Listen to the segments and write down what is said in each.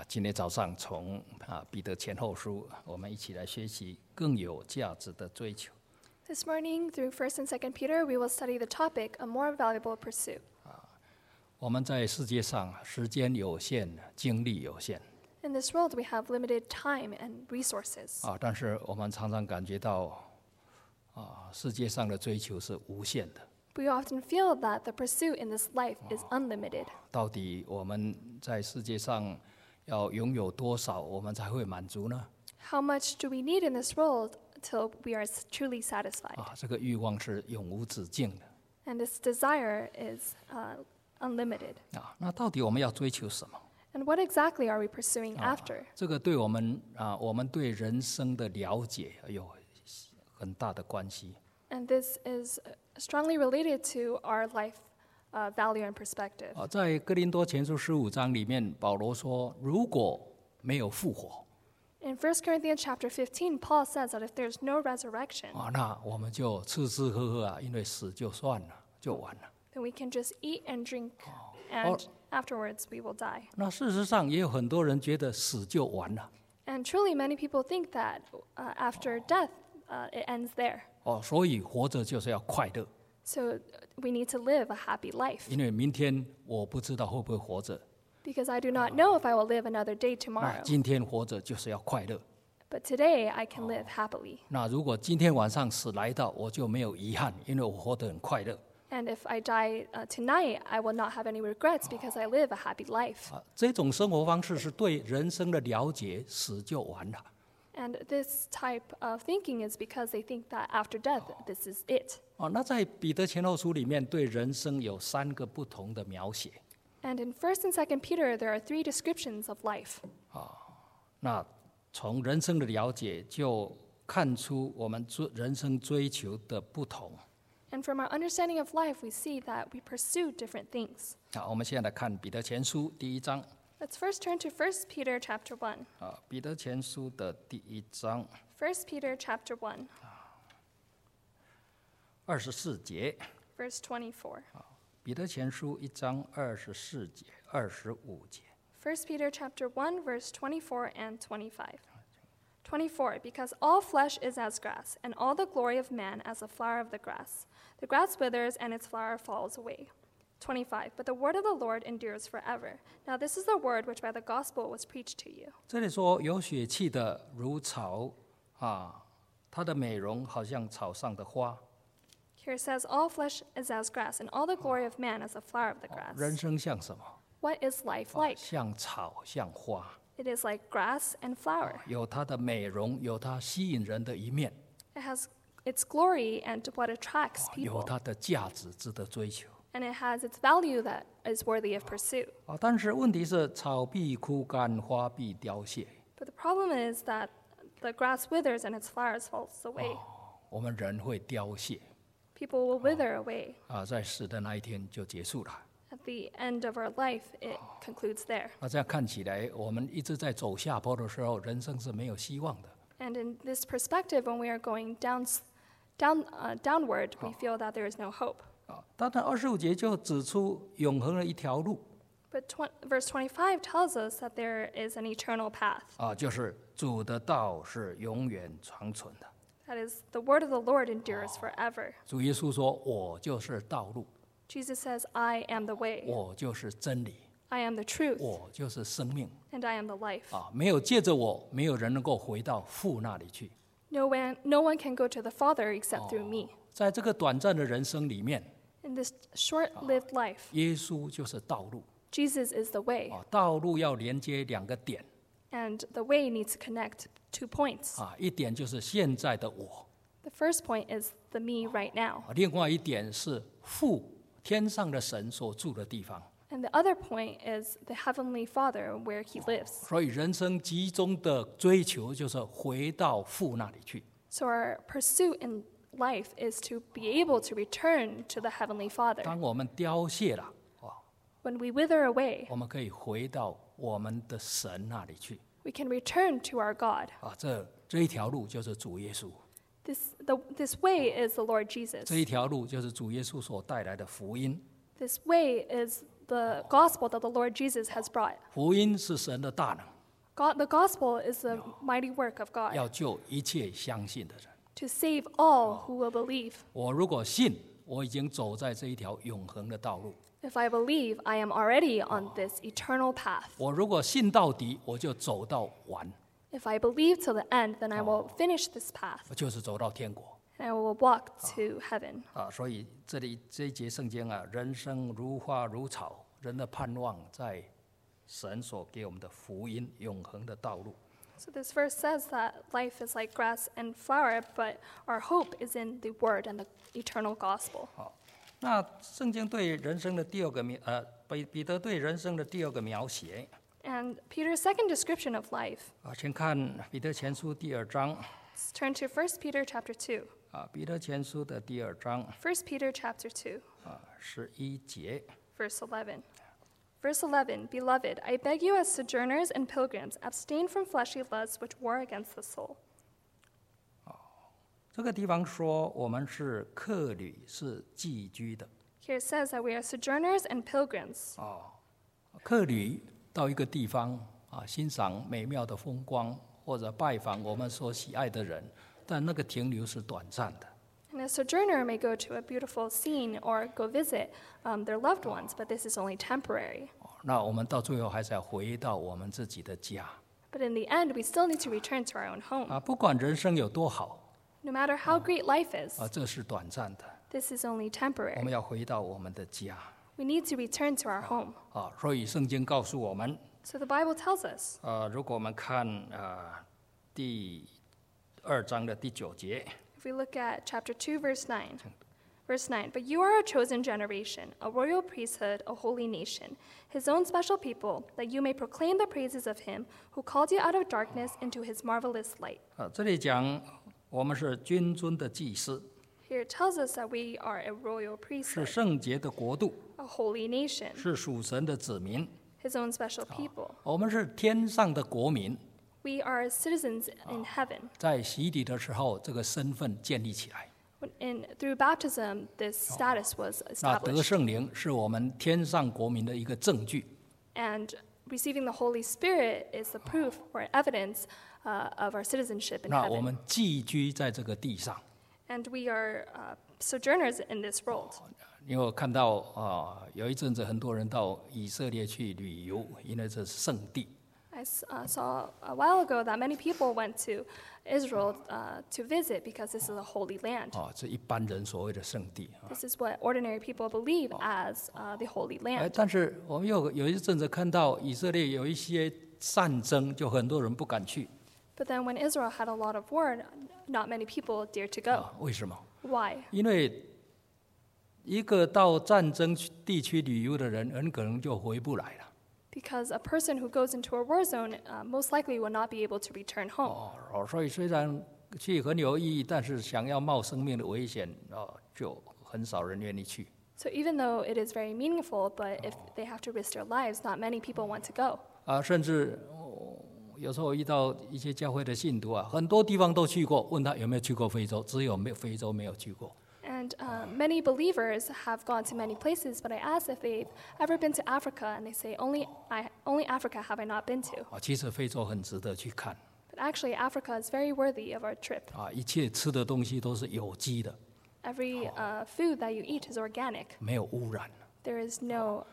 今天早上从彼得前后书，我们一起来学习更有价值的追求。 This morning, through 1st and 2nd Peter, we will study the topic, a more valuable pursuit. 我们在世界上时间有限，精力有限。 In this world, we have limited time and resources. 但是我们常常感觉到，世界上的追求是无限的。 We often feel that the pursuit in this life is unlimited. 到底我们在世界上要拥有多少，我们才会满足呢？ How much do we need in this world till we are truly satisfied? 这个欲望是永无止境的。 And this desire is unlimited. 那到底我们要追求什么？ And what exactly are we pursuing after? 这个对我们对人生的了解有很大的关系。 And this is strongly related to our life value and perspective. 在哥林多前书15章里面，保罗说，如果没有复活， In 1 Corinthians chapter 15, Paul says that if there's no resurrection, 那我们就吃吃喝喝因为死就算了，就完了。 then we can just eat and drink, and afterwards we will die. 那事实上也有很多人觉得死就完了。 And truly, many people think that after death, it ends there. 所以活着就是要快乐。 So we need to live a happy life. 因为明天我不知道会不会活着， Because I do not know if I will live another day tomorrow. 今天活着就是要快乐。 But today, I can live happily. 那如果今天晚上死来到，我就没有遗憾，因为我活得很快乐。 And if I die tonight, I will not have any regrets because I live a happy life. 这种生活方式是对人生的了解，死就完了。 And this type of thinking is because they think that after death, this is it. 那在彼得前后书里面，对人生有3个不同的描写。 And in 1st and 2nd Peter, there are 3 descriptions of life. 那从人生的了解，就看出我们人生追求的不同。 And from our understanding of life, we see that we pursue different things. 我们现在来看彼得前书第1章。 Let's first turn to 1 Peter chapter 1. 彼得前书的第1章 1 Peter chapter 1, 24节。 verse 24. 彼得前书1章24节、25节。 1 Peter chapter 1, verse 24 and 25. 24, because all flesh is as grass, and all the glory of man as the flower of the grass. The grass withers and its flower falls away. 25, but the word of the Lord endures forever. Now this is the word which by the gospel was preached to you. 这里说有血气的如草它的美容好像草上的花。 Here it says, all flesh is as grass, and all the glory of man as the flower of the grass. 人生像什么？ What is life like? 像草，像花， It is like grass and flower. 有它的美容，有它吸引人的一面， It has its glory and what attracts 有 people. 它的价值值得追求。 And it has its value that is worthy of pursuit. 但是问题是，草必枯干，花必凋谢。 But the problem is that the grass withers and its flowers falls away. 我们人会凋谢， People will wither away. 在死的那一天就结束了。 At the end of our life, it concludes there. 这样看起来，我们一直在走下坡的时候，人生是没有希望的。 And in this perspective, when we are going downward, we feel that there is no hope. 但是25节就指出永恒的一条路， But verse 25 tells us that there is an eternal path. 就是主的道是永远长存的。 That is, the word of the Lord endures forever. 主耶稣说：“我就是道路， Jesus says, I am the way, 我就是真理， I am the truth, 我就是生命。 and I am the life. 没有借着我，没有人能够回到父那里去。 No one can go to the Father except through me. 在这个短暂的人生里面， In this short-lived life, 耶稣就是道路。 Jesus is the way, 道路要连接2个点， and the way needs to connect 2 points. 一点就是现在的我， The first point is the me right now, 另外一点是父天上的神所住的地方。 and the other point is the Heavenly Father where He lives. 所以人生集中的追求就是回到父那里去。 So our pursuit in life is to be able to return to the Heavenly Father. 当我们凋谢了， When we wither away, 我们可以回到我们的神那里去。 we can return to our God. 这一条路就是主耶稣， This way is the Lord Jesus. 这一条路就是主耶稣所带来的福音。 This way is the gospel that the Lord Jesus has brought. 福音是神的大能， The gospel is the mighty work of God 要救一切相信的人。 to save all who will believe. 我如果信，我已经走在这一条永恒的道路。 If I believe, I am already on this eternal path. 我如果信到底，我就走到完， If I believe till the end, then I will finish this path 我就是走到天国。 and I will walk to heaven. 所以这里这一节圣经啊，人生如花如草，人的盼望在神所给我们的福音永恒的道路。 So this verse says that life is like grass and flower, but our hope is in the word and the eternal gospel. 那圣经对人生的第二个彼得对人生的第二个描写 And Peter's second description of life. 请看彼得前书第2章 Let's turn to 1 Peter chapter 2. 彼得前书的第2章 1 Peter chapter 2, 11节。 verse 11. Verse 11, Beloved, I beg you as sojourners and pilgrims, abstain from fleshly lusts which war against the soul. 这个地方说我们是客旅，是寄居的。 Here it says that we are sojourners and pilgrims. 客旅到一个地方欣赏美妙的风光，或者拜访我们所喜爱的人，但那个停留是短暂的。 And a sojourner may go to a beautiful scene or go visit their loved ones, but this is only temporary. 那我们到最后还是要回到我们自己的家。 But in the end, we still need to return to our own home. 不管人生有多好， No matter how great life is, 这是短暂的。 this is only 我 temporary. 们要回到我们的家。 We need to return to our home. 所以圣经告诉我们， So the Bible tells us, 如果我们看第2章的第9节， if we look at chapter 2, verse 9, but you are a chosen generation, a royal priesthood, a holy nation, his own special people, that you may proclaim the praises of him who called you out of darkness into his marvelous light. 这里讲我们是君尊的祭司， Here it tells us that we are a royal 是 priesthood, 圣洁的国度， a holy nation, 是属神的子民。 his own special people. 我们是天上的国民， We are citizens in heaven. 在洗礼的时候，这个身份建立起来。 Through baptism, this status was 那得 established. 圣灵是我们天上国民的一个证据。 And receiving the Holy Spirit is the proof or evidence of our citizenship in 那我 heaven. 们寄居在这个地上， And we are sojourners in this world. 因为我看到有一阵子很多人到以色列去旅游，因为这是圣地。 I saw a while ago that many people went to Israel to visit because this is a holy land. 这一般人所谓的圣地。 This is what ordinary people believe as the Holy Land. 但是我们有一阵子看到以色列有一些战争，就很多人不敢去。 But then when Israel had a lot of war, not many people dared to go. 为什么？ Why? 因为一个到战争地区旅游的人，很可能就回不来了。 Because a person who goes into a war zone most likely will not be able to return home. 所以虽然去很有意义，但是想要冒生命的危险，就很少人愿意去。 So even though it is very meaningful, but if they have to risk their lives, not many people want to go. 甚至有时候遇到一些教会的信徒很多地方都去过，问他有没有去过非洲，只有非洲没有去过。 And many believers have gone to many places, but I asked if they've ever been to Africa, and they say, only Africa have I not been to. 其实非洲很值得去看。 But actually, Africa is very worthy of our trip. 一切吃的东西都是有机的， Every food that you eat is organic. 没有污染。 There is no,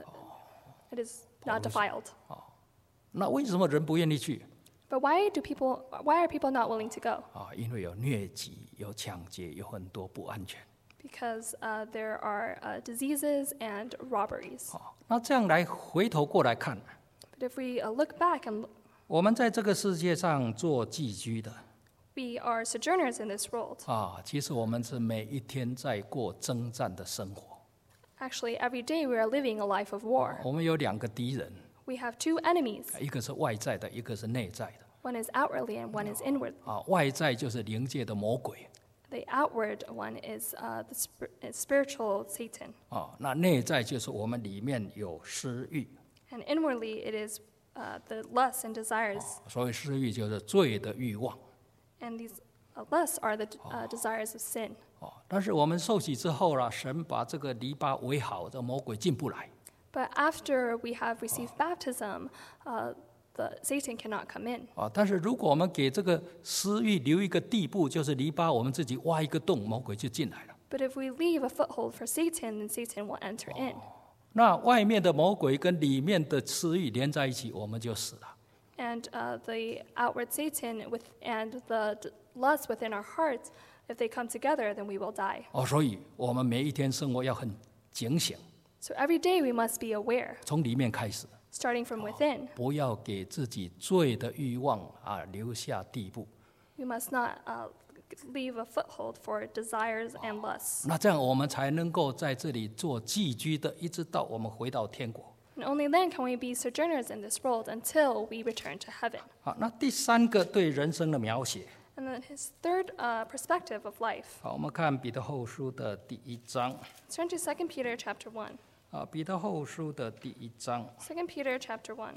it is not defiled. 那为什么人不愿意去？ But why are people not willing to go? 因为有疟疾、有抢劫，有很多不安全。 Because there are diseases and robberies. 那这样来回头过来看， But if we look back and 我们在这个世界上做寄居的 we are sojourners in this world. 其实我们是每一天在过征战的生活。 Actually, every day we are living a life of war. 我们有2个敌人， We have two enemies. 一个是外在的，一个是内在的。 One is outwardly and one is inward. 外在就是灵界的魔鬼， The outward one is spiritual Satan. 那内在就是我们里面有私欲， And inwardly it is the lusts and desires. 所以私欲就是罪的欲望。 And these lusts are the desires of sin. 但是我们受洗之后啦，神把这个篱笆围好，这魔鬼进不来。 But after we have received baptism, Satan cannot come in. 但是如果我们给这个私欲留一个地步，就是篱笆，我们自己挖一个洞，魔鬼就进来了。 But if we leave a foothold for Satan, then Satan will enter in. 那外面的魔鬼跟里面的私欲连在一起，我们就死了。 And the outward Satan and the lust within our hearts, if they come together, then we will die. 所以我们每一天生活要很警醒， So every day we must be aware, 从里面开始， starting from within. 不要给自己罪的欲望留下地步。 We must not leave a foothold for desires and lusts. 那这样我们才能够在这里做寄居的，一直到我们回到天国。 And only then can we be sojourners in this world until we return to heaven. 好，那第三个对人生的描写， And then his third perspective of life. 好，我们看彼得后书的第1章。 Let's turn to 2 Peter chapter 1. 彼得后书的第1章 2 Peter chapter 1,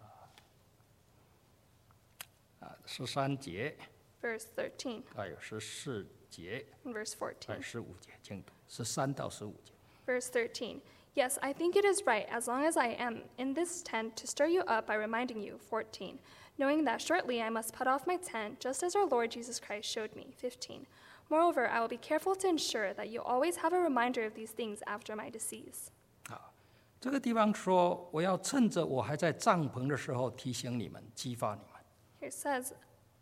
13节， verse 13 还有14节， and verse 还有 14. 15节，请读13到15节。 Verse 13. Yes, I think it is right, as long as I am in this tent, to stir you up by reminding you, 14, knowing that shortly I must put off my tent, just as our Lord Jesus Christ showed me, 15. Moreover, I will be careful to ensure that you always have a reminder of these things after my decease. 这个地方说，我要趁着我还在帐篷的时候提醒你们，激发你们。 Here it says,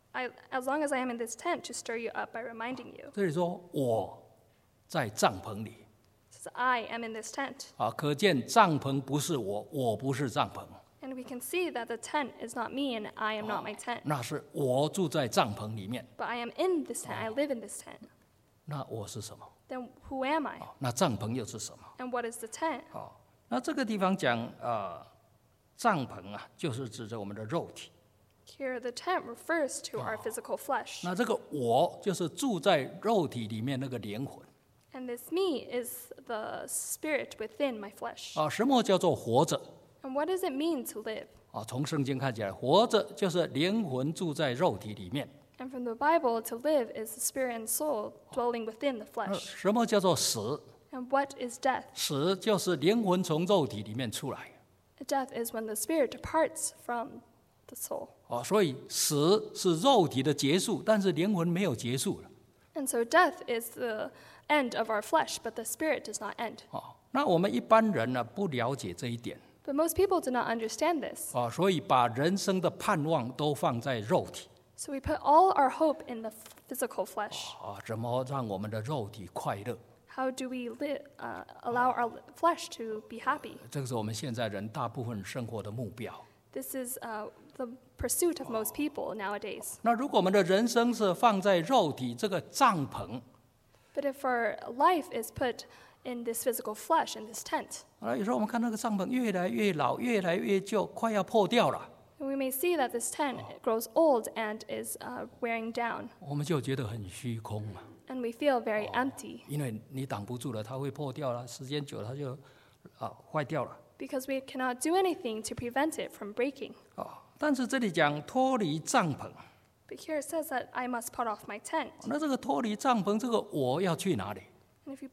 as long as I am in this tent, to stir you up by reminding you. 这里说我在帐篷里， It says, I am in this tent. 可见帐篷不是我，我不是帐篷， And we can see that the tent is not me and I am not my tent. 那是我住在帐篷里面。 But I am in this tent. I live in this tent. 那我是什么？ Then who am I? 那帐篷又是什么？ And what is the tent? 那这个地方讲帐篷就是指着我们的肉体。 Here, the tent refers to our physical flesh. 那这个我就是住在肉体里面那个灵魂。 And this me is the spirit within my flesh. 什么叫做活着？ And what does it mean to live? 从圣经看起来，活着就是灵魂住在肉体里面。 And from the Bible, to live is the spirit and soul dwelling within the 那 flesh. 什么叫做死？ And what is death? 死就是灵魂从肉体里面出来。 Death is when the spirit departs from the soul. 所以死是肉体的结束，但是灵魂没有结束了。 And so death is the end of our flesh, but the spirit does not end. 那我们一般人呢不了解这一点， But most people do not understand this. 所以把人生的盼望都放在肉体。 So we put all our hope in the physical flesh. 怎么让我们的肉体快乐？ How do we allow our flesh to be happy? 这个是我们现在人大部分生活的目标。 This is the pursuit of most people nowadays. 那如果我们的人生是放在肉体这个帐篷， But if our life is put in this physical flesh, in this tent, 有时候我们看那个帐篷越来越老，越来越旧，快要破掉了， we may see that this tent grows old and is wearing down, 我们就觉得很虚空嘛。 and we feel very empty 因为你挡不住了，它会破掉了，时间久了它就坏掉了。 because we cannot do anything to prevent it from breaking. 但是这里讲脱离帐篷， But here it says that I must put off my tent. 那这个脱离帐篷，这个我要去哪里？ And if he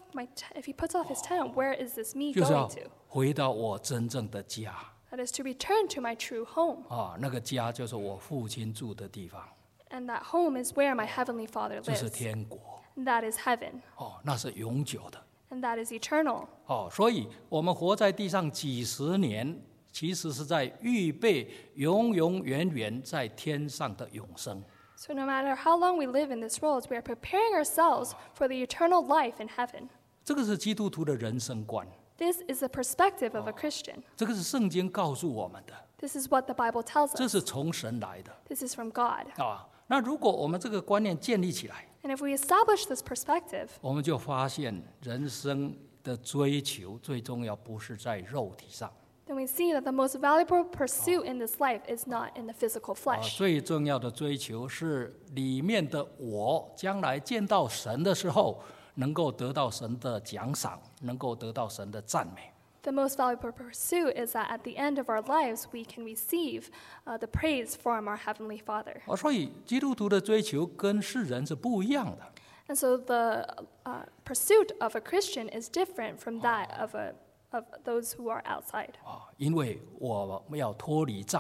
puts off his tent, where is this me 就是要 going to? 回到我真正的家。 That is to return to my true home. 那个家就是我父亲住的地方， And that home is where my heavenly Father 这是 lives. 天国。 And that is heaven. 那是永久的。 And that is eternal. 所以我们活在地上几十年，其实是在预备永永远远在天上的永生。 So no matter how long we live in this world, we are preparing ourselves for the eternal life in heaven. 这个是基督徒的人生观， This is the perspective of a Christian. 这个是圣经告诉我们的， This is what the Bible tells 这 us. 是从神来的。 This is from God. 那如果我们这个观念建立起来， And if we establish this perspective, 我们就发现人生的追求最重要不是在肉体上， then we see that the most valuable pursuit in this life is not in the physical flesh. 最重要的追求是里面的我将来见到神的时候，能够得到神的奖赏，能够得到神的赞美。 The most valuable pursuit is that at the end of our lives, we can receive the praise from our Heavenly Father. 所以基督徒的追求跟世人是不一样的。 And so the pursuit of a Christian is different from that of those who are outside. 因为我们要脱离帐篷，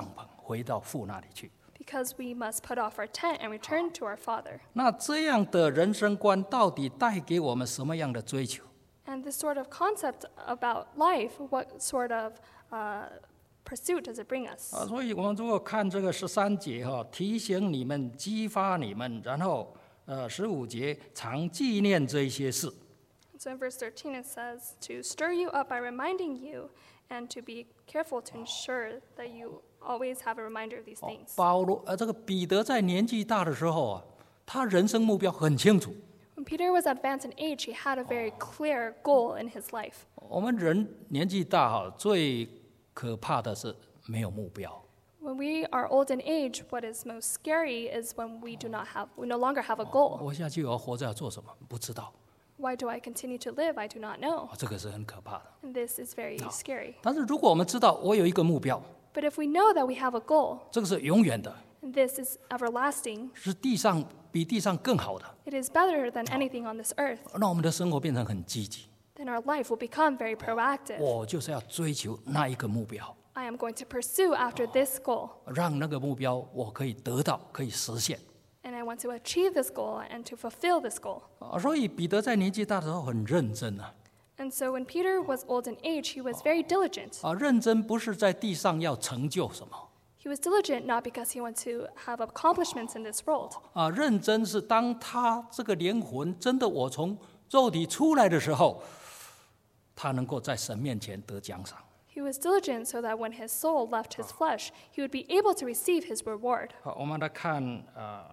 回到父那里去。 because we must put off our tent and return to our Father. 那这样的人生观到底带给我们什么样的追求？ And this sort of concept about life, what sort of pursuit does it bring us? 所以我们如果看这个13节提醒你们、激发你们，然后15节常纪念这些事。 So in verse 13 it says to stir you up by reminding you and to be careful to ensure that you always have a reminder of these things. 这个彼得在年纪大的时候他人生目标很清楚。 When Peter was advanced in age, he had a very clear goal in his life. 我们人年纪大最可怕的是没有目标。 When we are old in age, what is most scary is when we no longer have a goal. 我下去我活着要做什么？不知道。 Why do I continue to live? I do not know. 这个是很可怕的。 And this is very scary. 但是如果我们知道我有一个目标， But if we know that we have a goal, 这个是永远的， and this is everlasting, 是比地上更好的， it is better than anything on this earth, 那我们的生活变成很积极。 then our life will become very proactive. 我就是要追求那一个目标， I am going to pursue after this goal, 让那个目标我可以得到，可以实现。 and I want to achieve this goal and to fulfill this goal. 所以彼得在年纪大的时候很认真啊。 And so when Peter was old in age, he was very diligent. 认真不是在地上要成就什么， He was diligent not because he wanted to have accomplishments in this world. 认真是当他这个灵魂真的我从肉体出来的时候，他能够在神面前得奖赏。 He was diligent so that when his soul left his flesh, he would be able to receive his reward. 好，我们来看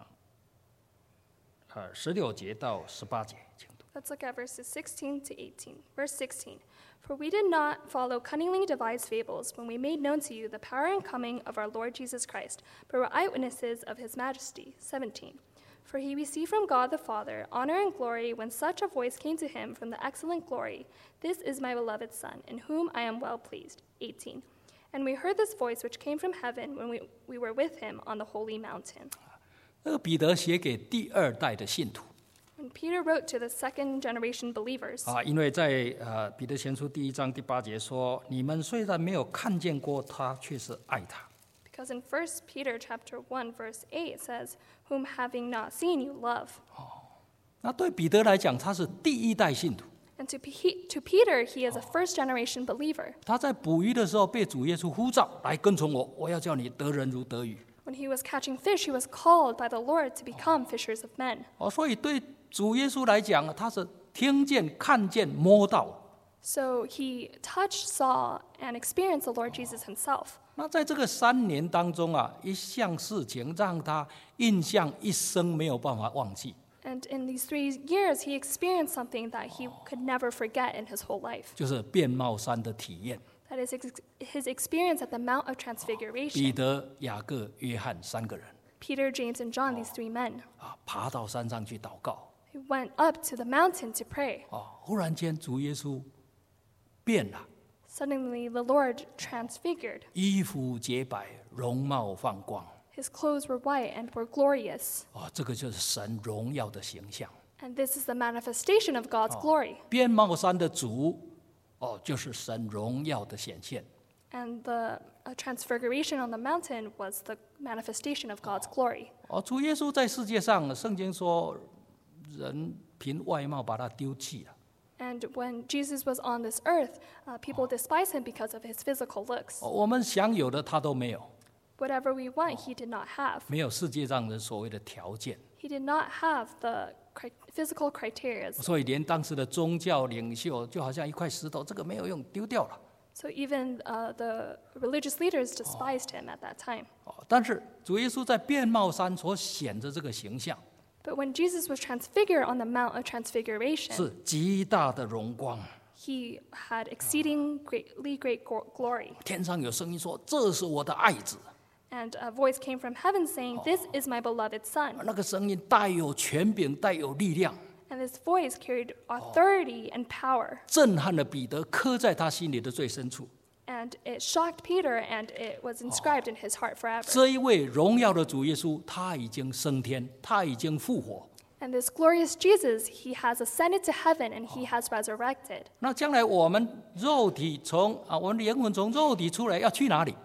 16节到18节，请读。 Let's look at verses 16 to 18. Verse 16. For we did not follow cunningly devised fables when we made known to you the power and coming of our Lord Jesus Christ, but were eyewitnesses of his majesty. 17. For he received from God the Father honor and glory when such a voice came to him from the excellent glory, This is my beloved Son, in whom I am well pleased. 18. And we heard this voice which came from heaven when we were with him on the holy mountain. 这个彼得写给第二代的信徒 When Peter wrote to the second generation believers, 因为在彼得前书第1章第8节说，你们虽然没有看见过他，却是爱他。 because in 1 Peter chapter 1, verse 8 it says, Whom having not seen you love. 那对彼得来讲，他是第一代信徒。 And to Peter, he is a first generation believer. 他在捕鱼的时候被主耶稣呼召来跟从我，我要叫你得人如得鱼。 When he was catching fish, he was called by the Lord to become fishers of men. 所以对主耶稣来讲，他是听见、看见、摸到。 So he touched, saw, and experienced the Lord Jesus himself. 那在这个3年当中一项事情让他印象一生没有办法忘记。 And in these 3 years, he experienced something that he could never forget in his whole life. 就是变貌山的体验。 That is his experience at the Mount of 彼 Transfiguration. 得、雅各、约翰3个人 Peter, James, and John, these 3 men. 爬到山上去祷告。 He went up to the mountain to pray. 忽然间主耶稣变了， Suddenly, the Lord transfigured. 衣服洁白，容貌放光。 His clothes were white and were glorious. 这个就是神荣耀的形象。 And this is the manifestation of God's glory. 变貌山的主，就是神荣耀的显现。 And the transfiguration on the mountain was the manifestation of God's glory. 主耶稣在世界上，圣经说，人凭外貌把他丢弃了。 And when Jesus was on this earth, people despised him because of his physical looks. 我们享有的他都没有， Whatever we want, he did not have. 没有世界上人所谓的条件， He did not have the physical criteria. 所以连当时的宗教领袖就好像一块石头，这个没有用，丢掉了。 So even the religious leaders despised him at that time. 但是主耶稣在变貌山所显的这个形象， But when Jesus was transfigured on the Mount of Transfiguration, 是极大的荣光。 he had exceeding great glory. 天上有声音说：“这是我的爱子。” And a voice came from heaven saying, This is my beloved Son. 那个声音带有权柄，带有力量， And this voice carried authority and power. 震撼了彼得，刻在他心里的最深处。 And it shocked Peter, and it was inscribed in his heart forever. 这一位荣耀的主耶稣，他已经升天，他已经复活。 And this glorious Jesus, he has ascended to heaven, and he has resurrected. 那将来我们肉体我们灵魂从肉体出来要去哪里？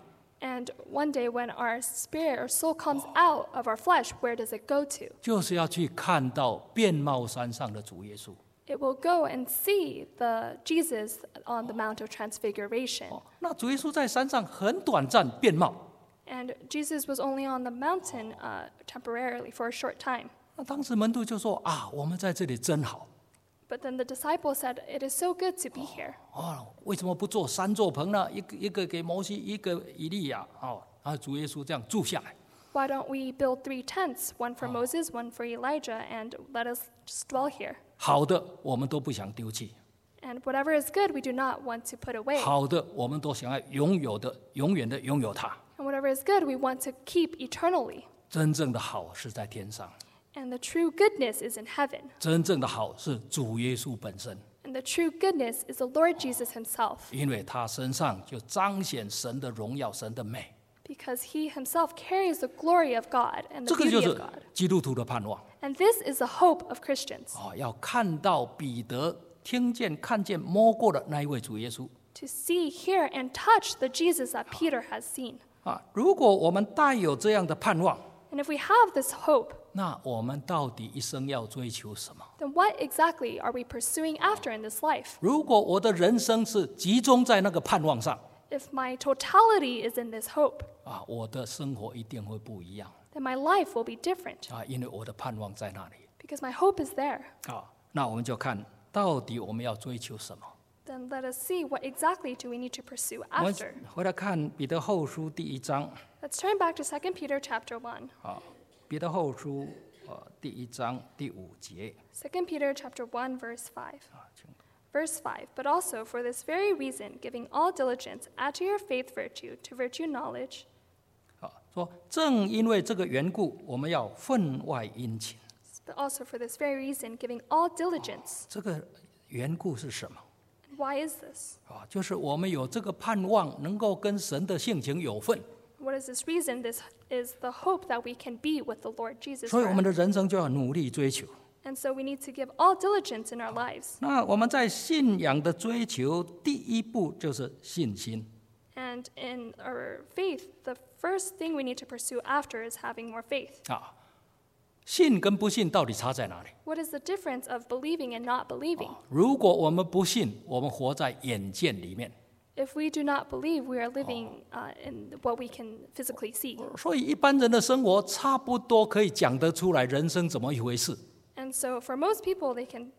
And one day when our spirit or soul comes out of our flesh, where does it go to? 就是要去看到变貌山上的主耶稣。 It will go and see the Jesus on the Mount of Transfiguration. 那主耶稣在山上很短暂变貌， And Jesus was only on the mountain temporarily for a short time. 那当时门徒就说啊，我们在这里真好 But then the disciples said, "It is so good to be here. 哦，为什么不做3座棚呢？一个给摩西，一个以利亚，哦，然后主耶稣这样住下来。 Why don't we build 3 tents, one for Moses, one for Elijah, and let us just dwell here? 好的，我们都不想丢弃； And whatever is good, we do not want to put away. 好的，我们都想要永远的拥有它。 And whatever is good, we want to keep eternally. 真正的好是在天上， And the true goodness is in heaven. 真正的好是主耶稣本身， And the true goodness is the Lord Jesus himself, 因为他身上就彰显神的荣耀、神的美。 because he himself carries the glory of God and 这 the 个就 beauty 是 of God. 基督徒的盼望 And this is the hope of Christians, 啊！要看到彼得听见、看见、摸过的那一位主耶稣 to see, hear, and touch the Jesus that Peter has seen. 啊！如果我们带有这样的盼望， And if we have this hope, 那我们到底一生要追求什么？ then what exactly are we pursuing after in this life? 如果我的人生是集中在那个盼望上 If my totality is in this hope, 啊，我的生活一定会不一样 then my life will be different, 啊，因为我的盼望在那里 because my hope is there. 啊。那我们就看到底我们要追求什么。 Then let us see, what exactly do we need to pursue 我们 after? 回来看彼得后书第1章 Let's turn back to 2 Peter chapter 1. 啊，彼得后书第1章第5节 2 Peter chapter 1 verse 5. 啊，请 Verse 5, but also for this very reason, giving all diligence, add to your faith virtue, to virtue knowledge. 啊，说正因为这个缘故，我们要分外殷勤。 But also for this very reason, giving all diligence. 这个缘故是什么？ And why is this? 啊，就是我们有这个盼望，能够跟神的性情有份， What is this reason? This is the hope that we can be with the Lord Jesus. 所以我们 forever. 的人生就要努力追求。 And so we need to give all diligence in our lives. 那我们在信仰的追求，第一步就是信心。 And in our faith, the first thing we need to pursue after is having more faith. 啊，信跟不信到底差在哪里？ What is the difference of believing and not believing? 如果我们不信，我们活在眼见里面， If we do not believe, we are living in what we can physically see. 所以一般人的生活差不多可以讲得出来人生怎么一回事， And so for most people,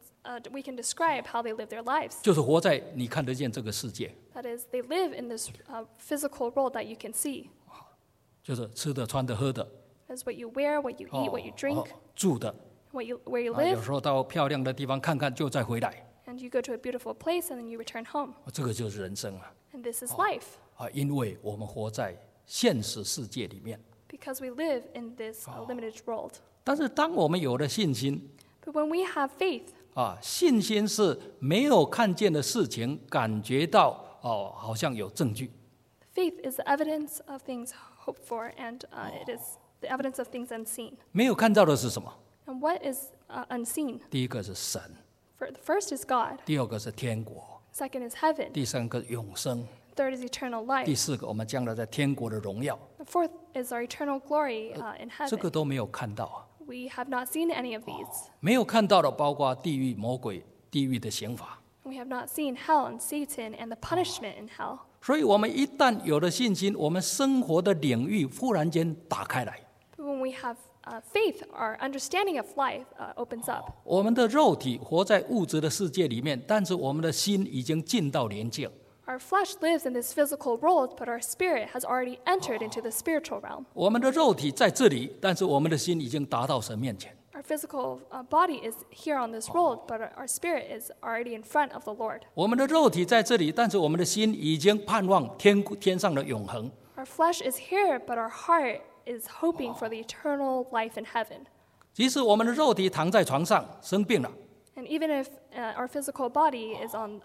we can describe how they live their lives. 就是活在你看得见这个世界， That is, they live in this physical world that you can see. 就是吃的、穿的、喝的， That's what you wear, what you eat, what you drink, 住的。 where you 啊，有 live, 时候到漂亮的地方看看，就再回来， and you go to a beautiful place and then you return home. 这个就是人生啊！ And this is life, 啊，因为我们活在现实世界里面。 because we live in this limited world. 但是当我们有了信心， But when we have faith, 啊，信心是没有看见的事情，感觉到哦，好像有证据。 faith is the evidence of things hoped for, and it is the evidence of things unseen. 没有看到的是什么？ And what is unseen? 第一个是神， The first is God. 第二个是天国， Second is heaven. 第三个永生， Third is eternal 第 life. 四个我们将来在天国的荣耀， The fourth is our eternal glory in 这个 heaven. 都没有看到啊。 We have not seen any of these. 没有看到的，包括地狱、魔鬼、地狱的刑罚。 We have not seen hell and Satan and the punishment in hell. 所以，我们一旦有了信心，我们生活的领域忽然间打开来， But when we have faith, our understanding of life opens up. 我们的肉体活在物质的世界里面，但是我们的心已经进到连界。 Our flesh lives in this physical world, but our spirit has already entered into the spiritual realm. 我们的肉体在这里，但是我们的心已经达到神面前。 Our physical body is here on this world, but our spirit is already in front of the Lord. 我们的肉体在这里，但是我们的心已经盼望天上的永恒。 Our flesh is here, but our heart is hoping for the eternal life in heaven. 即使我们的肉体躺在床上生病了， And even if our physical body is on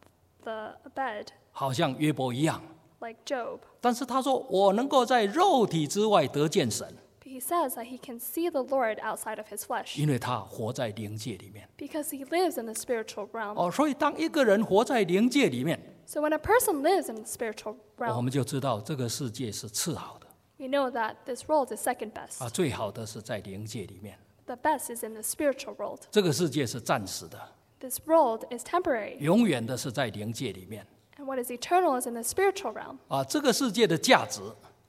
the bed, 好像约伯一样， like Job, 但是他说：“我能够在肉体之外得见神， he says that he can see the Lord outside of his flesh 因为他活在灵界里面。” because he lives in the spiritual realm. 所以当一个人活在灵界里面， So when a person lives in the spiritual 我 realm, 们就知道这个世界是次好的 we know that this world is second best. 最好的是在灵界里面。 The best is in the spiritual world. 这个世界是暂时的， This world is temporary, 永远的是在灵界里面。 and what is eternal is in the spiritual realm. 这个世界的价值，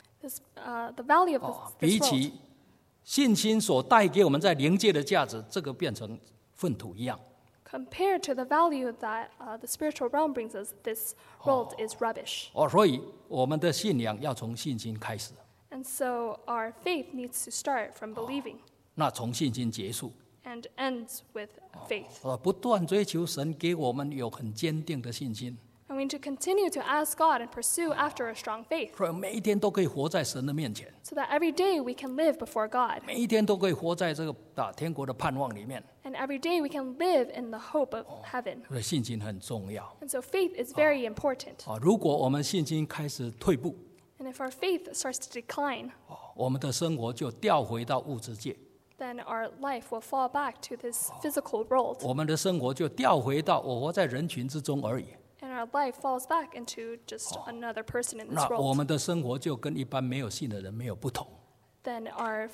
The value of 比 this world, 起信心所带给我们在灵界的价值，这个变成粪土一样。 compared to the value that the spiritual realm brings us, this world is rubbish. 所以我们的信仰要从信心开始， And so our faith needs to start from believing 那从信心结束。 and ends with faith. 不断追求神给我们有很坚定的信心， And we need to continue to ask God and pursue after a strong faith, 所以每一天都可以活在神的面前， so that every day we can live before God, 每一天都可以活在这个天国的盼望里面。 and every day we can live in the hope of heaven. 所以信心很重要。 And so faith is very important. 如果我们信心开始退步， And if our faith starts to decline, 我们的生活就掉回到物质界， then our life will fall back to this physical world, 我们的生活就掉回到我活在人群之中而已。 and our life falls back into just another person in this 那我 world. 们的生活就跟一般没有信的人没有不同。 Then our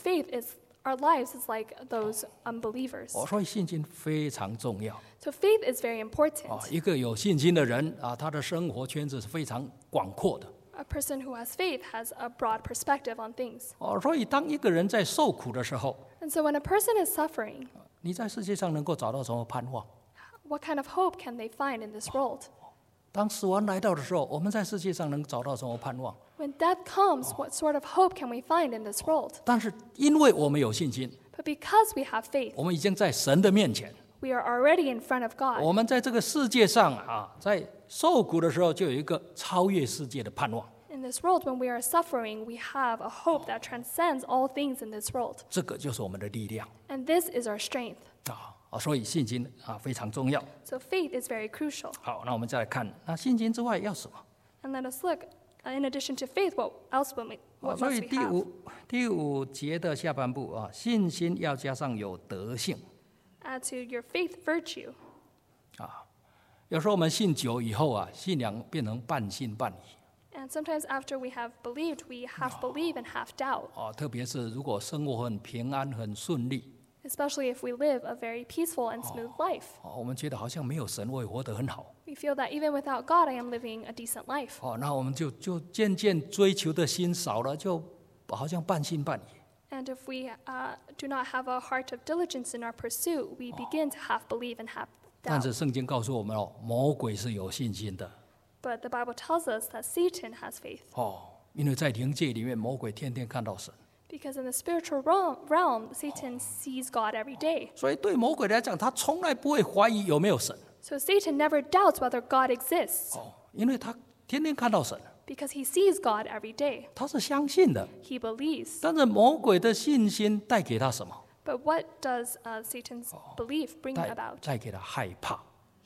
lives is like those unbelievers. 所以信心非常重要。 So faith is very important. 一个有信心的人他的生活圈子是非常广阔的。 A person who has faith has a broad perspective on things. 所以当一个人在受苦的时候， And so when a person is suffering, 你在世界上能够找到什么盼望？ what kind of hope can they find in this world? 当死亡来到的时候，我们在世界上能找到什么盼望？ When death comes, what sort of hope can we find in this world? 但是因为我们有信心， But because we have faith, 我们已经在神的面前， we are already in front of 我 God. 们在这个世界上在受苦的时候，就有一个超越世界的盼望。 In this world, when we are suffering, we have a hope that transcends all things in this world. 这个就是我们的力量 And this is our strength. 所以信心非常重要。 So faith is very crucial. 好，那我们再来看，那信心之外要什么？ And let us look, in addition to faith, what else what 所 must 以 we have? 第五节的下半部信心要加上有德性。 Add to your faith virtue. 有时候我们信久以后信仰变成半信半疑。 And sometimes after we have believed, we half believe and half doubt, 特别是如果生活很平安、很顺利， especially if we live a very peaceful and smooth life. 我们觉得好像没有神，我也活得很好。 We feel that even without God, I am living a decent life. 那我们就渐渐追求的心少了，就好像半信半疑。 And if we do not have a heart of diligence in our pursuit, we begin to half believe and half 但 doubt. 是圣经告诉我们魔鬼是有信心的。 But the Bible tells us that Satan has faith. 因为在灵界里面，魔鬼天天看到神， Because in the spiritual realm, Satan sees God every day. 所以对魔鬼来讲，他从来不会怀疑有没有神。 So Satan never doubts whether God exists 因为他天天看到神， because he sees God every day. 他是相信的。 He believes. 但是魔鬼的信心带给他什么？ But what does Satan's belief bring about? 带给他害怕。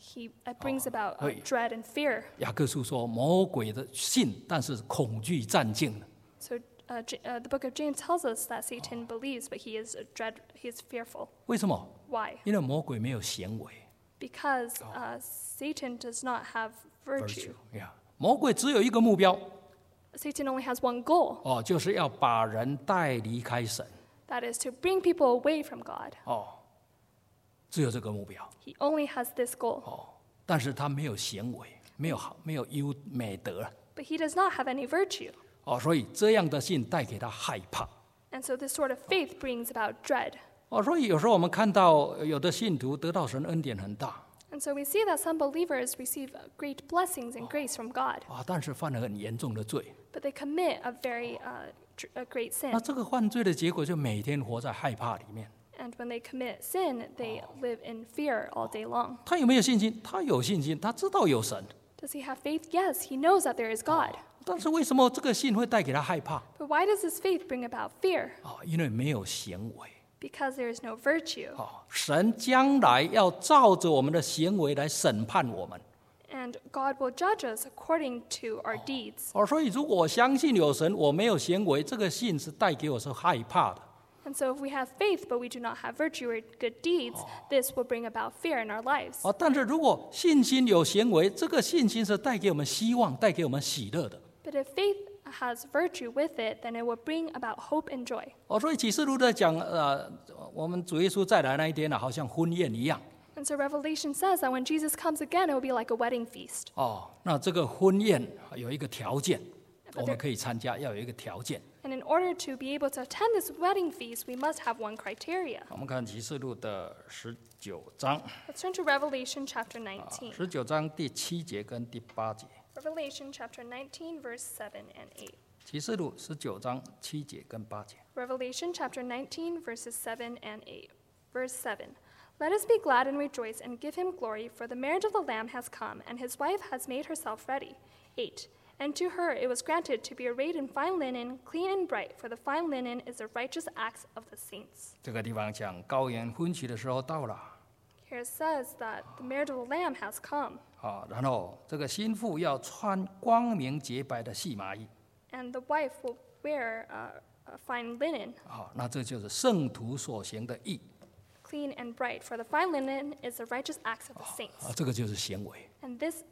It brings about Oi. dread and fear. 雅各书说，魔鬼的信，但是恐惧战尽了。 So the book of James tells us that Satan believes, but he is fearful. 为什么？ Why? 因为魔鬼没有行为。 Because Satan does not have virtue. 魔鬼只有一个目标， Satan only has one goal. 就是要把人带离开神。 That is to bring people away from God. 只有这个目标。 He only has this goal. 但是他没有行为，没有优美德。 But he does not have any virtue. 所以这样的信带给他害怕。 And so this sort of faith brings about dread. 所以有时候我们看到有的信徒得到神恩典很大， And so we see that some believers receive great blessings and grace from God, 但是犯了很严重的罪。 but they commit a very a great 那 sin. 这个犯罪的结果就每天活在害怕里面。 And when they commit sin, they live in fear all day long. 他有没有信心？他有信心，他知道有神。 Does he have faith? Yes, he knows that there is God. 但是为什么这个信会带给他害怕？ But why does this faith bring about fear? 因为没有行为。 Because there is no virtue. 神将来要照着我们的行为来审判我们。 And God will judge us according to our deeds. 所以如果我相信有神，我没有行为，这个信是带给我是害怕的。 And so if we have faith, but we do not have virtue or good deeds, this will bring about fear in our lives. 但是如果信心有行为，这个信心是带给我们希望，带给我们喜乐的。 But if faith has virtue with it, then it will bring about hope and joy. 所以启示录在讲，我们主耶稣再来那一天好像婚宴一样。 And so Revelation says that when Jesus comes again, it will be like a wedding feast. 那这个婚宴有一个条件，我们可以参加，要有一个条件。 And in order to be able to attend this wedding feast, we must have one criteria. 我们看启示录的19章， Let's turn to Revelation chapter 19. 19章第7节跟第8节。 Revelation chapter 19, verse 7 and 8. 启示录19章7节跟8节。 Revelation chapter 19, verses 7 and 8. Verse 7. Let us be glad and rejoice and give him glory, for the marriage of the Lamb has come, and his wife has made herself ready. 8. And to her it was granted to be arrayed in fine linen, clean and bright, for the fine linen is the righteous acts of the saints. 这个地方讲羔羊婚娶的时候到了， Here it says that the marriage of the Lamb has come, 然后这个新妇要穿光明洁白的细麻衣， and the wife will wear a fine linen, 那这就是圣徒所行的义， clean and bright, for the fine linen is the righteous acts of the saints. 这个就是行为。 And this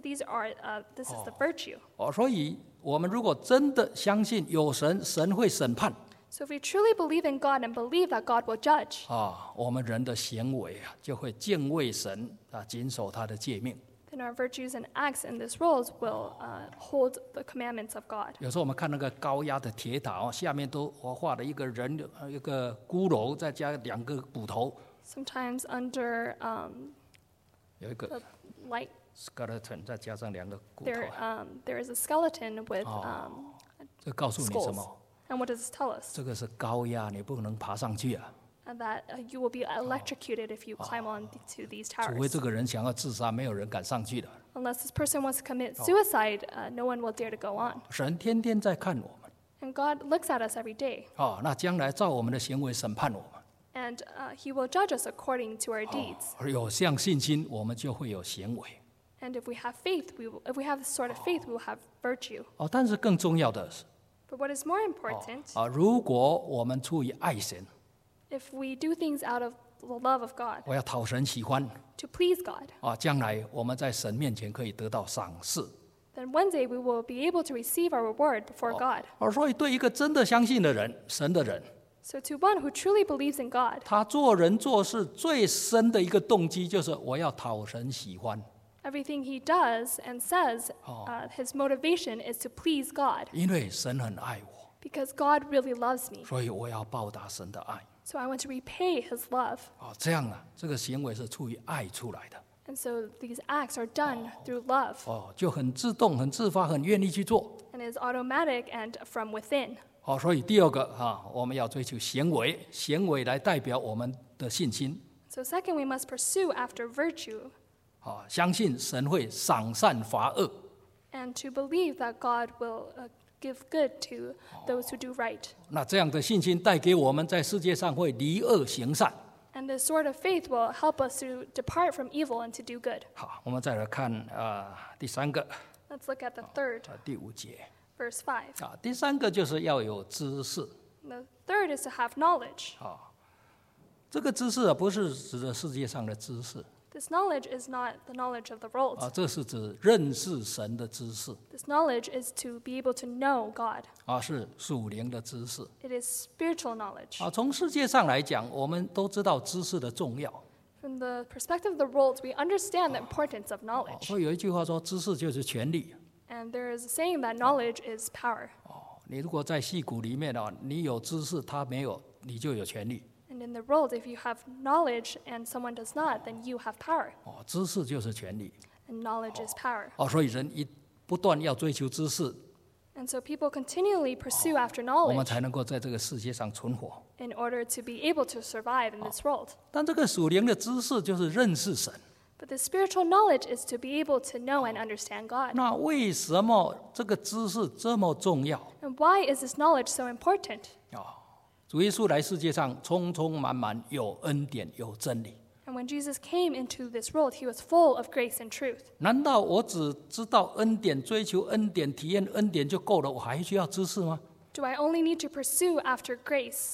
is the virtue. 所以我们如果真的相信有神，神会审判， So if we truly believe in God and believe that God will judge, 我们人的行为就会敬畏神，谨守他的诫命。 then our virtues and acts in this world will hold the commandments of God. 有时候我们看那个高压的铁塔，下面都画了一个人，一个骷髅，再加2个骨头， Sometimes under 有一个 the light, skeleton， 再加上2个骨头。 there is a skeleton with 这告诉你什 skulls. 么？ And what does this tell us? 这个是高压，你不能爬上去啊！ And that you will be electrocuted if you climb on to these 除非 towers. 这个人想要自杀，没有人敢上去的。 Unless this person wants to commit suicide, no one will dare to go on. 神天天在看我们， And God looks at us every day, 那将来照我们的行为审判我们。 and He will judge us according to our deeds. 有这样信心，我们就会有行为。 And if we have faith, if we have this sort of faith, we will have virtue. 但是更重要的是， But what is more important, 如果我们出于爱神， if we do things out of the love of God, 我要讨神喜欢， to please God, 将来我们在神面前可以得到赏识。 then one day we will be able to receive our reward before God. 所以对一个真的相信的人，神的人， So to one who truly believes in God, 他做人做事最深的一个动机就是我要讨神喜欢， everything he does and says, his motivation is to please God, 因为神很爱我， because God really loves me. 所以我要报答神的爱。 So I want to repay his love. 这样这个行为是出于爱出来的， And so these acts are done through love, 就很自动、很自发、很愿意去做。 and is automatic and from within. 所以第二个我们要追求行为，行为来代表我们的信心。 So second, we must pursue after virtue, 相信神会赏善罚恶。 and to believe that God will give good to those who do right. 那这样的信心带给我们在世界上会离恶行善。 And this sort of faith will help us to depart from evil and to do good. 好，我们再来看第3个， Let's look at the third, 第5节。 verse 5. 第3个就是要有知识。 The third is to have knowledge. 这个知识不是指的世界上的知识， This knowledge is not the knowledge of the world. 这是指认识神的知识， This knowledge is to be able to know God. 是属灵的知识。 It is spiritual knowledge. 从世界上来讲，我们都知道知识的重要。 From the perspective of the world, we understand the importance of knowledge. 所以有一句话说，知识就是权力。 And there is a saying that knowledge is power. 你如果在矽谷里面你有知识，他没有，你就有权利。 And in the world, if you have knowledge and someone does not, then you have power. 知识就是权利。 And knowledge is power. 所以人不断要追求知识， And so people continually pursue after 我们 knowledge 才能够在这个世界上存活。 in order to be able to survive in this world. 但这个属灵的知识就是认识神。 But the spiritual knowledge is to be able to know and understand God. 那为什么这个知识这么重要？ And why is this knowledge so important? 主耶稣来世界上，充充满满有恩典，有真理。 And when Jesus came into this world, he was full of grace and truth. 难道我只知道恩典、追求恩典、体验恩典就够了？我还需要知识吗？ Do I only need to pursue after grace,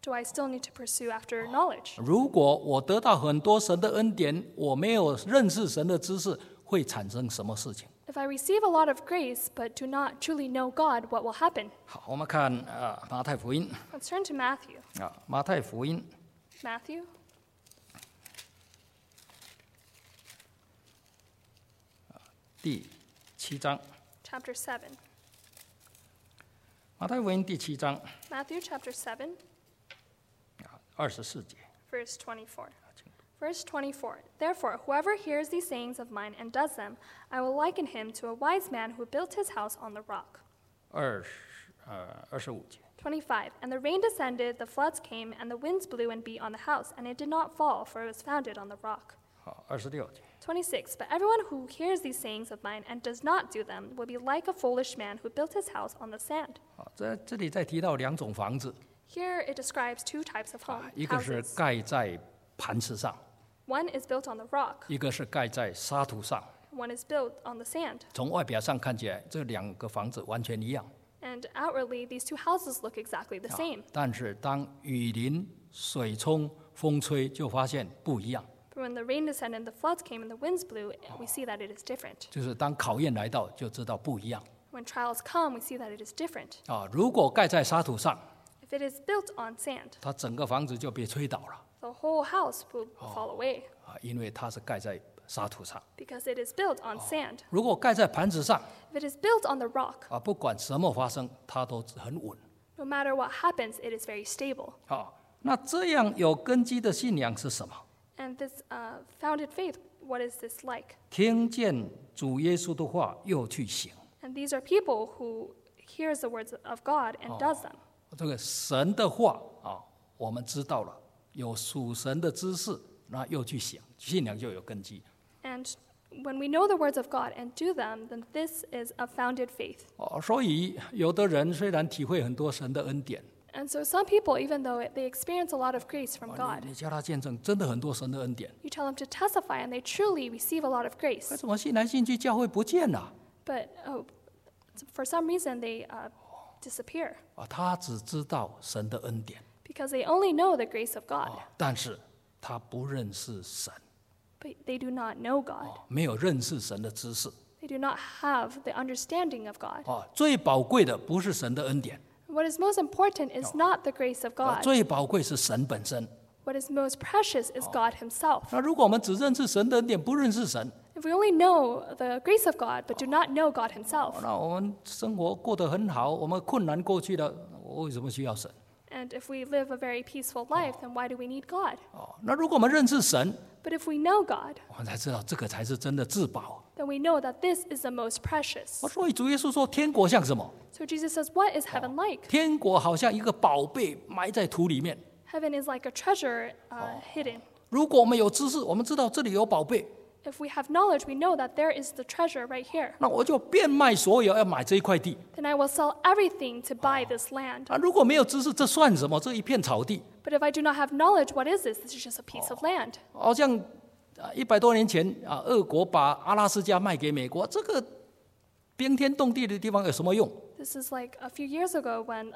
Do I still need to pursue after knowledge? 如果我得到很多神的恩典，我没有认识神的知识，会产生什么事情？ If I receive a lot of grace but do not truly know God, what will happen? 好，我们看马太福音 Let's turn to Matthew. 马太福音 Matthew 第7章， chapter 7. 马太福音第7章 Matthew chapter 7, 24节。 verse 24. Verse 24. Therefore, whoever hears these sayings of mine and does them, I will liken him to a wise man who built his house on the rock. 25节。 25. And the rain descended, the floods came, and the winds blew and beat on the house, and it did not fall, for it was founded on the rock. 好，26节。 26. But everyone who hears these sayings of mine and does not do them will be like a foolish man who built his house on the sand. 好，这里再提到2种房子， Here it describes two types of 一个是 houses. 盖在磐石上， One is built on the rock, 一个是盖在沙土上。 one is built on the sand. 从外表上看起来，这2个房子完全一样。 And outwardly, these two houses look exactly the same. 但是当雨淋、水冲、风吹，就发现不一样。 But when the rain descended, the floods came, and the winds blew, we see that it is different. 就是当考验来到，就知道不一样。 When trials come, we see that it is different. 如果盖在沙土上， If it is built on sand, 它整个房子就被吹倒了 the whole house will fall away 因为它是盖在沙土上。 because it is built on sand. 如果盖在磐石上， If it is built on the rock, 不管什么发生，它都很稳。 no matter what happens, it is very stable. 那这样有根基的信仰是什么？ And this founded faith, what is this like? 听见主耶稣的话，又去行。 And these are people who hears the words of God and does them. 这个神的话我们知道了，有属神的知识，那又去行，信仰就有根基。 And when we know the words of God and do them, then this is a founded faith. 所以有的人虽然体会很多神的恩典， And so some people, even though they experience a lot of grace from God, 你叫他见证，真的很多神的恩典。 you tell them to testify and they truly receive a lot of 为 grace. 什么信来信去教会不见了？ But for some reason, they disappear 他只知道神的恩典， because they only know the grace of God, 但是他不认识神， but they do not know God. 没有认识神的知识。 They do not have the understanding of God. 最宝贵的不是神的恩典， What is most important is not the grace of God. 最宝贵是神本身。 What is most precious is God Himself. 那如果我们只认识神的恩典，不认识神， If we only know the grace of God but do not know God Himself, 那我们生活过得很好，我们困难过去了，我为什么需要神？ and if we live a very peaceful life, then why do we need God? 那如果我们认识神， But if we know God, 我们才知道这个才是真的至宝。 then we know that this is the most precious. 所以主耶稣说，天国像什么？ So Jesus says, what is heaven like? 天国好像一个宝贝埋在土里面。 Heaven is like a treasure hidden. 如果我们有知识，我们知道这里有宝贝， If we have knowledge, we know that there is the treasure right here. 那我就变卖所有要买这一块地。 Then I will sell everything to buy this land. 如果没有知识，这算什么？这一片草地， But if I do not have knowledge, what is this? This is just a piece of land. 好像100多年前俄国把阿拉斯加卖给美国，这个冰天冻地的地方有什么用？ This is like a few years ago when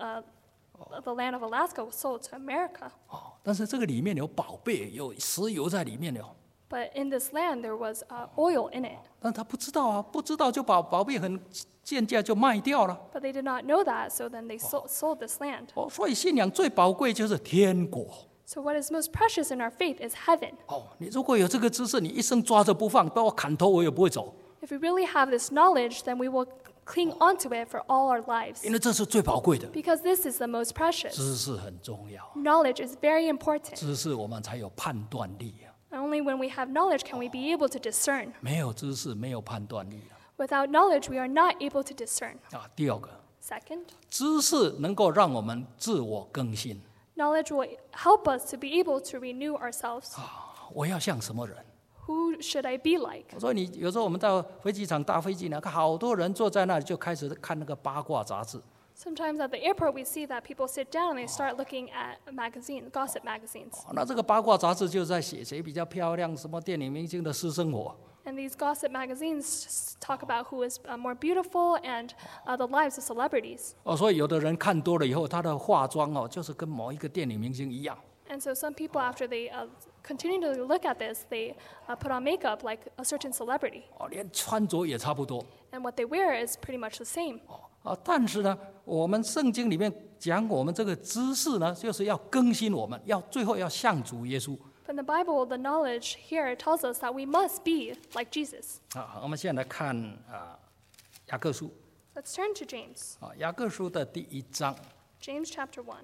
the land of Alaska was sold to America. 但是这个里面有宝贝，有石油在里面的。 But in this land, there was oil in it. 但他不知道啊，不知道就把宝贝很贱价就卖掉了。 But they did not know that, so then they sold this land. 所以信仰最宝贵就是天国。 So what is most precious in our faith is heaven. 你如果有这个知识，你一生抓着不放，把我砍头我也不会走， If we really have this knowledge, then we will cling onto it for all our lives. 因为这是最宝贵的。 Because this is the most precious. 知识很重要， Knowledge is very important. 知识我们才有判断力。 Only when we have knowledge can we be able to discern. 没有知识，没有判断力。 Without knowledge, we are not able to discern. 第二个， Second, 知识能够让我们自我更新。 knowledge will help us to be able to renew ourselves. 我要像什么人？ Who should I be like? 所以你有时候我们到飞机场搭飞机呢，看好多人坐在那里就开始看那个八卦杂志。 Sometimes at the airport, we see that people sit down and they start looking at gossip magazines. 那这个八卦杂志就在写谁比较漂亮，什么电影明星的私生活。 And these gossip magazines just talk about who is more beautiful and the lives of celebrities. 所以有的人看多了以后，他的化妆就是跟某一个电影明星一样。 And so some people, after they continue to look at this, they put on makeup like a certain celebrity. 连穿着也差不多。 And what they wear is pretty much the same. 但是呢，我们圣经里面讲我们这个知识呢，就是要更新我们，最后要像主耶稣。 But in the Bible, the knowledge here tells us that we must be like Jesus. 我们现在来看雅各书。 Let's turn to James. 雅各书的第1章。 James chapter 1.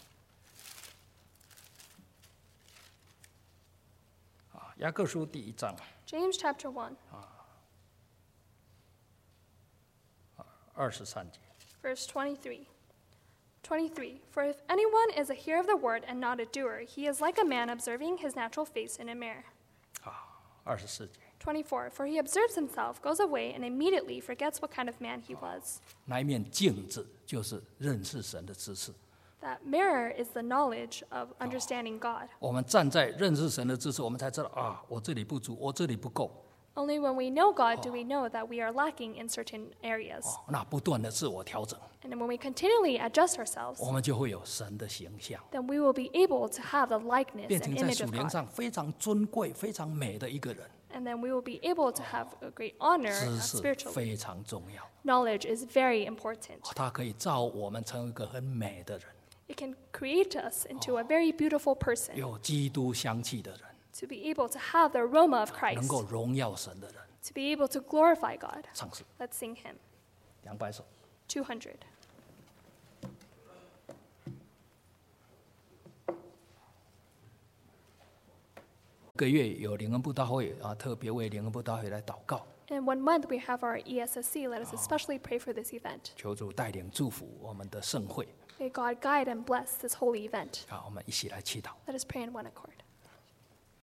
雅各书第1章。 James chapter 1. 23节。 Verse 23. 23. For if anyone is a hearer of the word and not a doer, he is like a man observing his natural face in a mirror. 24节。 24. For he observes himself, goes away, and immediately forgets what kind of man he was. 那一面镜子就是认识神的知识。 That mirror is the knowledge of understanding God. 我们站在认识神的知识，我们才知道我这里不足，我这里不够。 Only when we know God do we know that we are lacking in certain areas. 那不断的自我调整。 And when we continually adjust ourselves, 我们就会有神的形象， then we will be able to have the likeness 变 and 成在 image 属 of 灵 God. 上非常尊贵、非常美的一个人。 And then we will be able to have a great honor 知识 spiritually. 非常重要， Knowledge is very important. 它可以造我们成为一个很美的人， It can create us into a very beautiful person, 有基督香气的人， to be able to have the aroma of 能 Christ, 够荣耀神的人。 to be able to glorify God. 唱诗 Let's sing hymn 200首。 200. 个月有灵恩布道会特别为灵恩布道会来祷告， In 1 month, we have our ESSC. Let us especially pray for this event. 求主带领祝福我们的盛会。 May God guide and bless this holy event. 我们一起来祈祷。 Let us pray in one accord.